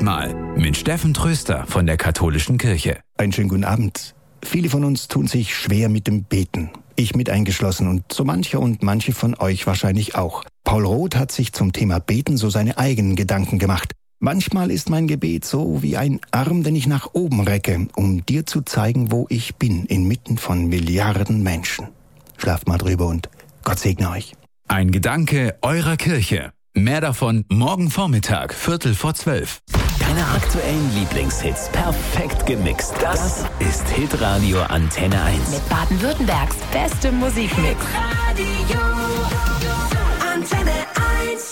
einmal mit Steffen Tröster von der Katholischen Kirche. Einen schönen guten Abend. Viele von uns tun sich schwer mit dem Beten. Ich mit eingeschlossen und so mancher und manche von euch wahrscheinlich auch. Paul Roth hat sich zum Thema Beten so seine eigenen Gedanken gemacht. Manchmal ist mein Gebet so wie ein Arm, den ich nach oben recke, um dir zu zeigen, wo ich bin, inmitten von Milliarden Menschen. Schlaft mal drüber und Gott segne euch. Ein Gedanke eurer Kirche. Mehr davon morgen Vormittag, 11:45. Deine aktuellen Lieblingshits perfekt gemixt. Das ist Hitradio Antenne 1. Mit Baden-Württembergs bestem Musikmix. Radio Antenne 1.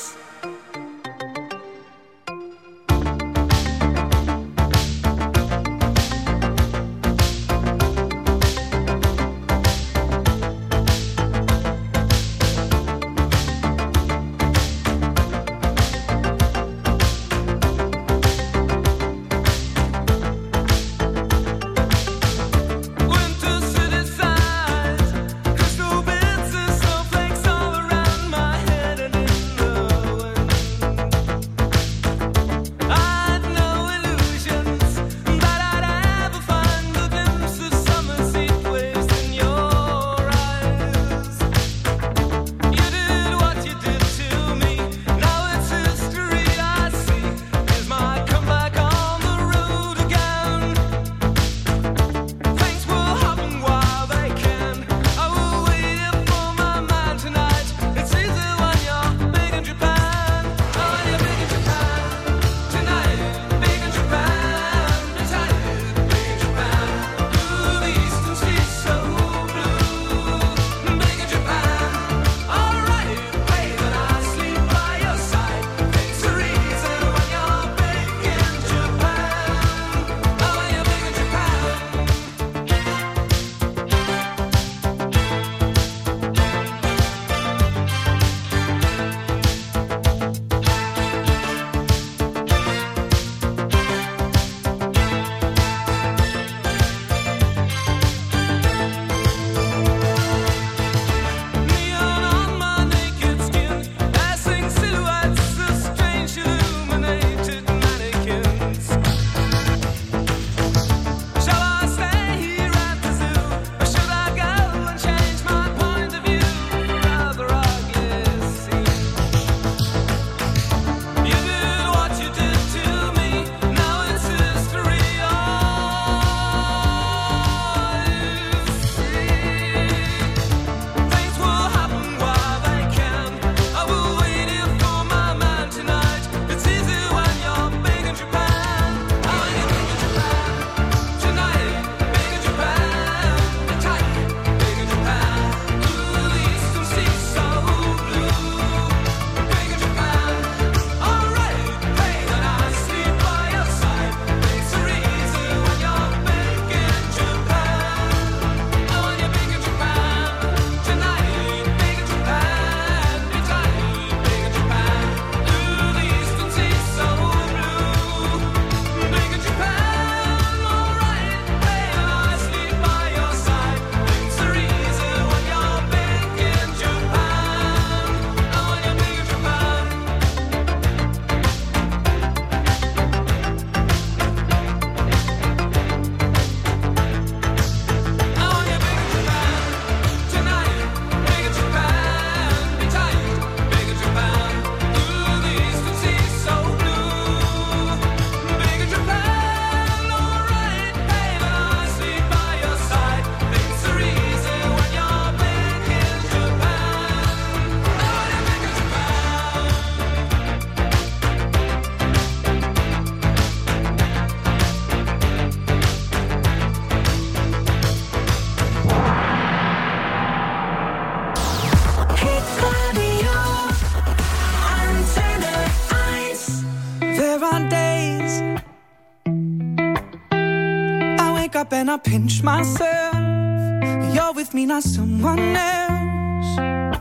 And I pinch myself. You're with me, not someone else.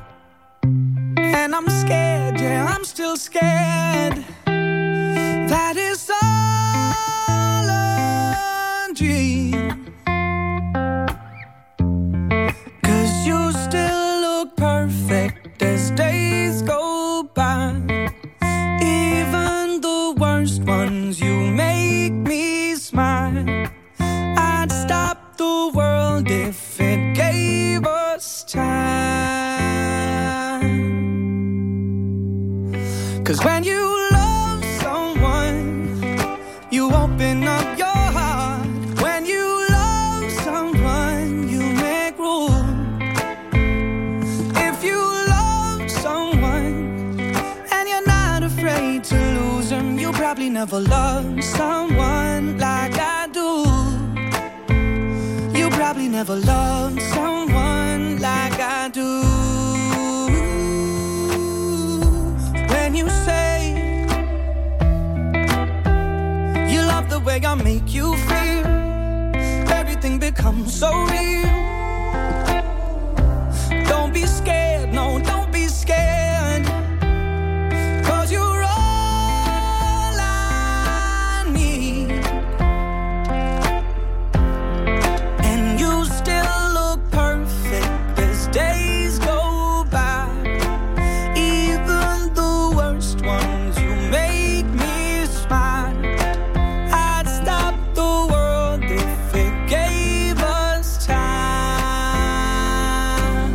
And I'm scared, yeah, I'm still scared. That is all a dream. 'Cause you still look perfect as days go by. Even the worst ones you 'Cause when you love someone, you open up your heart. When you love someone, you make room. If you love someone and you're not afraid to lose them, you probably never loved someone like I do. You probably never loved someone like I do. When you say you love the way I make you feel, everything becomes so real. Don't be scared, no, don't be scared, 'cause you're all I need. And you still look perfect as days go by. Even the worst ones, you make me smile. I'd stop the world if it gave us time.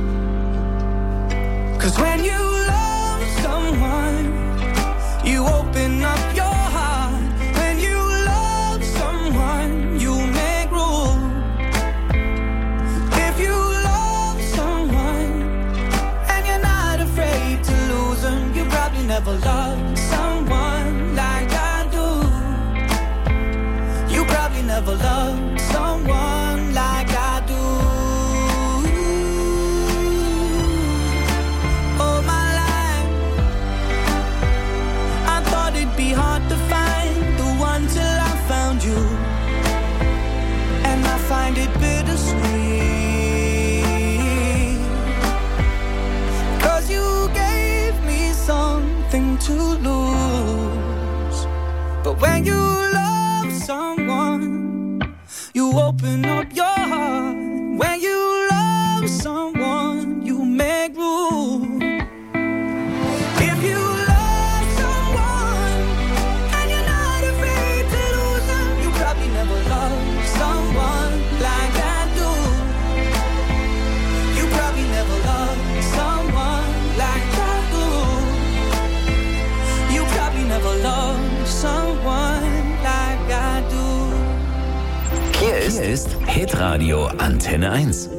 'Cause when you love someone, you open up your heart. When you love someone, you make room. If you love someone and you're not afraid to lose them, you probably never loved someone like I do. You probably never loved someone like I do. All my life, I thought it'd be hard to find the one till I found you. And I find it bittersweet, 'cause you gave me something to lose. But when you love someone, you open up your heart. When you love someone, you make room. If you love someone and you're not afraid to lose them, you probably never loved someone like I do. You probably never loved someone like I do. You probably never loved someone like I do. Hier ist Hitradio Antenne 1.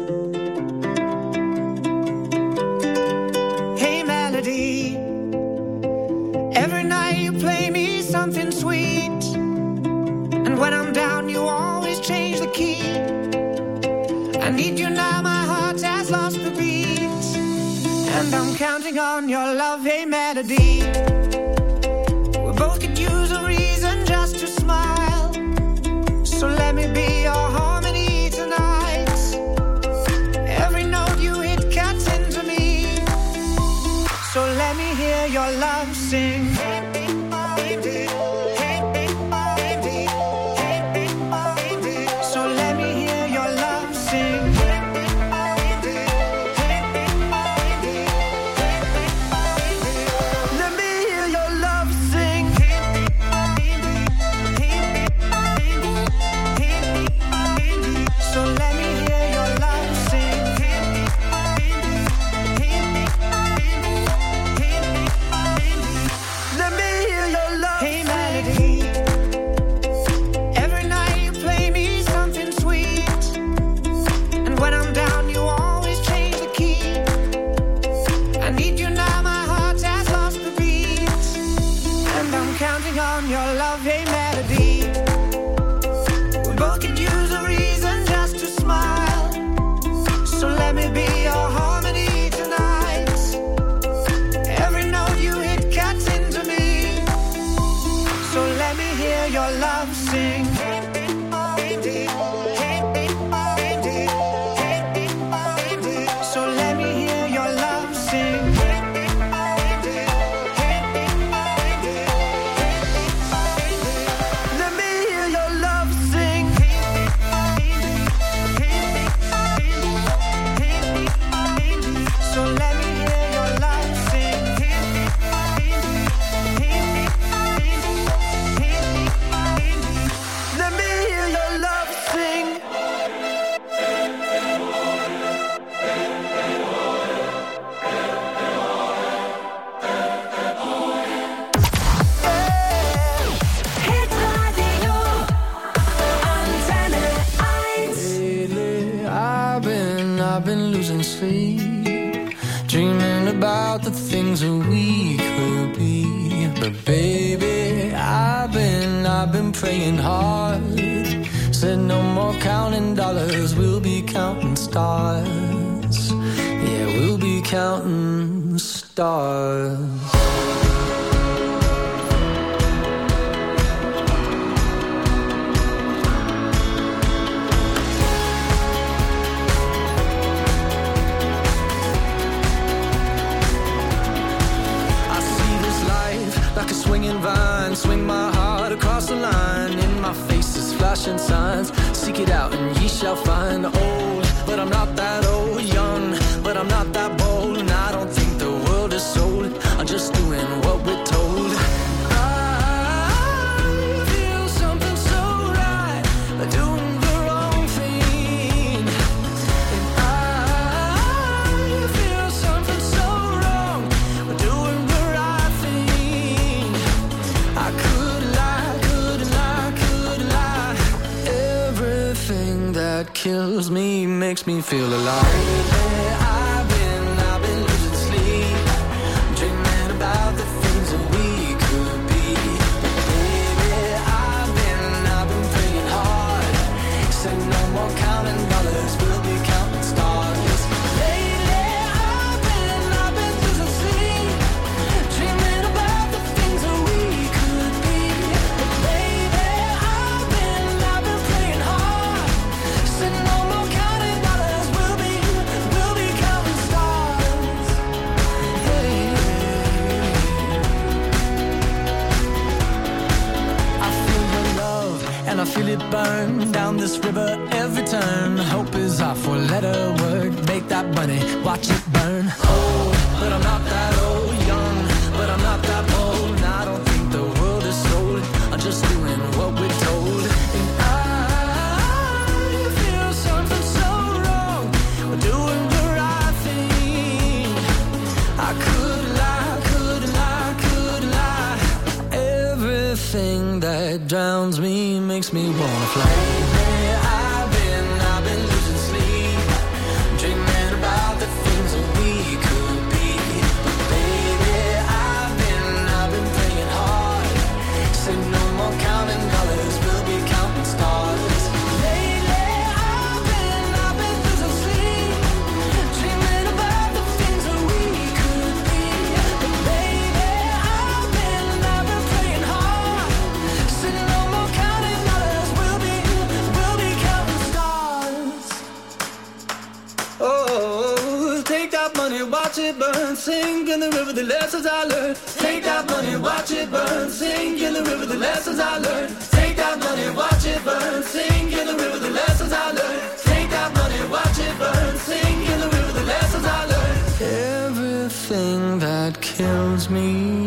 Hey melody, every night you play me something sweet, and when I'm down you always change the key. I need you now, my heart has lost the beat, and I'm counting on your love. Hey melody, we both could use a reason just to smile, so let me be your harmony tonight. Every note you hit cuts into me, so let me hear your love sing. So let me hear your love sing. Let me hear your love sing. So let me hear your love sing. Let me dreaming about the things that we could be. But baby, I've been praying hard. Said no more counting dollars, we'll be counting stars. Yeah, we'll be counting stars. Like a swinging vine, swing my heart across the line. In my face is flashing signs. Seek it out and ye shall find. Old, but I'm not that old. Young, but I'm not that bold. And I don't think the world is sold. I'm just doing what we're told. I feel something so right, doing the wrong thing. And I feel something so wrong, doing the right thing. I could lie, couldn't lie, could lie. Everything that kills me makes me feel alive. I've been losing sleep, dreaming about the things that we could be. Baby, I've been praying hard. Said no more counting dollars, we'll be counting stars. Lately, I've been losing sleep, dreaming about the things that we could be. Baby, I've been praying hard. Said no more counting dollars, we'll be counting stars. Hey. I feel your love and I feel it burn down this river every turn. Hope is our four-letter word. Make that money, watch it burn. Old, but I'm not that old. Young, but I'm not that bold. And I don't think the world is sold. I'm just doing what we're told. And I feel something so wrong. We're doing the right thing. I could lie, couldn't lie, could lie. Everything that drowns me makes me wanna fly. I've been losing sleep, dreaming about the things that we could be. Baby, I've been praying hard. Said no more counting dollars, we'll be counting stars. Lately, I've been losing sleep, dreaming about the things that we could be. But baby, I've been praying hard. Said no more counting dollars, we'll be counting stars. Oh, take that money, watch it burn, sink in the river, the lessons I learned. Take that money, watch it burn, sink in the river, the lessons I learned. Take that money, watch it burn, sink in the river, the lessons I learned. Take that money, watch it burn, sink in the river, the lessons I learned. Everything that kills me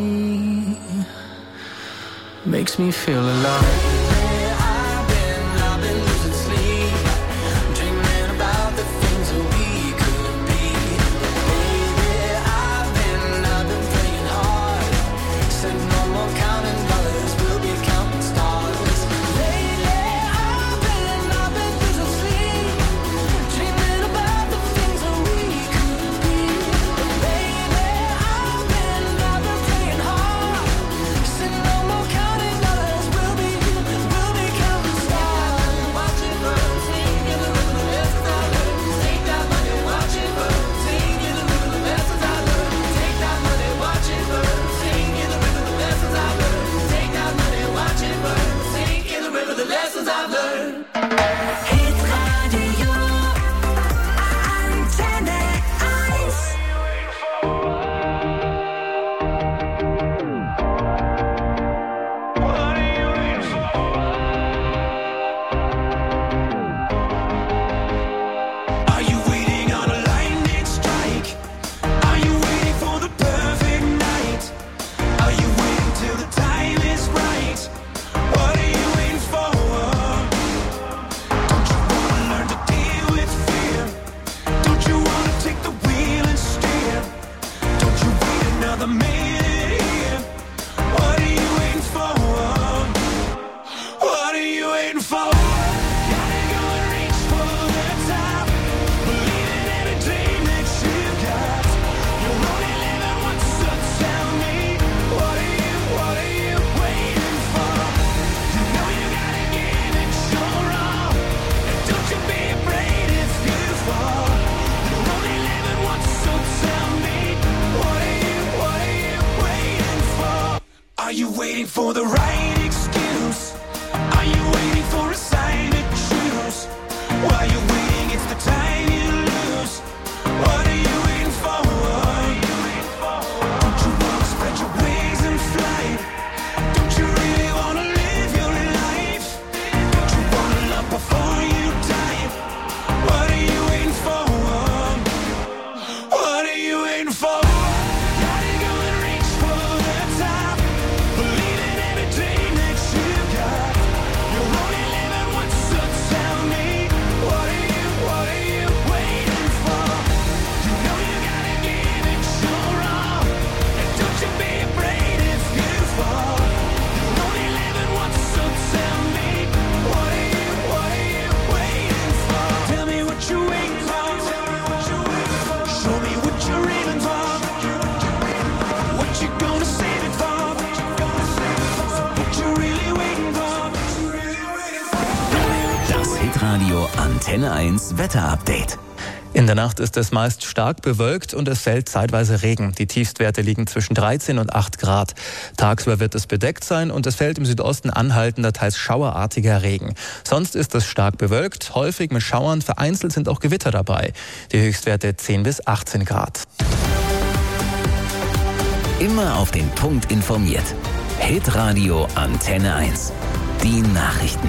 makes me feel alive. I've been losing sleep, dreaming about the things that we could be. Baby, I've been praying hard. Said no more counting dollars, we'll be counting stars. Lately, I've been losing sleep, dreaming about the things that we could be. Baby, I've been praying hard. Said no more counting dollars, we'll be waiting for the right excuse? Are you waiting for a sign to choose? While you're waiting, it's the time you lose. What are you waiting for? Don't you wanna spread your wings and fly? Don't you really wanna live your life? Don't you wanna love before you die? What are you waiting for? What are you waiting for? Gotta go and reach for the top. Believe in every dream that you got. You're only living once, so tell me, what are you waiting for? You know you gotta give it your all. And don't you be afraid if you fall. You're only living once, so tell me, what are you waiting for? Tell me what you're waiting for. Show me what you're aiming for. What you gonna save it for? What you really waiting for? Das Hitradio Antenne 1 Wetterupdate. In der Nacht ist es meist stark bewölkt und es fällt zeitweise Regen. Die Tiefstwerte liegen zwischen 13 und 8 Grad. Tagsüber wird es bedeckt sein und es fällt im Südosten anhaltender, teils schauerartiger Regen. Sonst ist es stark bewölkt, häufig mit Schauern, vereinzelt sind auch Gewitter dabei. Die Höchstwerte 10 bis 18 Grad. Immer auf den Punkt informiert. Hitradio Antenne 1. Die Nachrichten.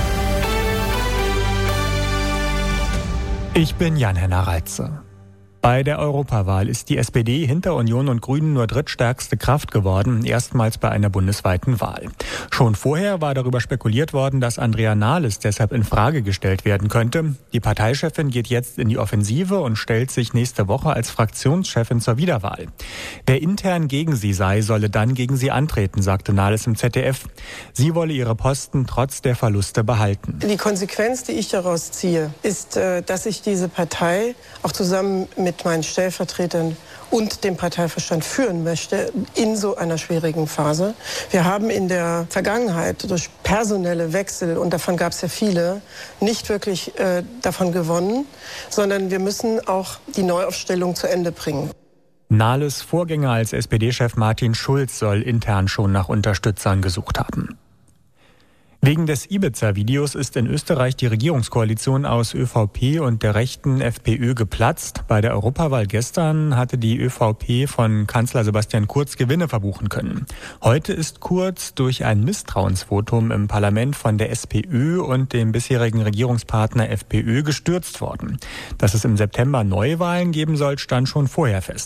Ich bin Jan-Henner Reitze. Bei der Europawahl ist die SPD hinter Union und Grünen nur drittstärkste Kraft geworden, erstmals bei einer bundesweiten Wahl. Schon vorher war darüber spekuliert worden, dass Andrea Nahles deshalb in Frage gestellt werden könnte. Die Parteichefin geht jetzt in die Offensive und stellt sich nächste Woche als Fraktionschefin zur Wiederwahl. Wer intern gegen sie sei, solle dann gegen sie antreten, sagte Nahles im ZDF. Sie wolle ihre Posten trotz der Verluste behalten. Die Konsequenz, die ich daraus ziehe, ist, dass ich diese Partei auch zusammen mit meinen Stellvertretern und dem Parteivorstand führen möchte in so einer schwierigen Phase. Wir haben in der Vergangenheit durch personelle Wechsel, und davon gab es ja viele, nicht wirklich davon gewonnen, sondern wir müssen auch die Neuaufstellung zu Ende bringen. Nahles Vorgänger als SPD-Chef Martin Schulz soll intern schon nach Unterstützern gesucht haben. Wegen des Ibiza-Videos ist in Österreich die Regierungskoalition aus ÖVP und der rechten FPÖ geplatzt. Bei der Europawahl gestern hatte die ÖVP von Kanzler Sebastian Kurz Gewinne verbuchen können. Heute ist Kurz durch ein Misstrauensvotum im Parlament von der SPÖ und dem bisherigen Regierungspartner FPÖ gestürzt worden. Dass es im September Neuwahlen geben soll, stand schon vorher fest.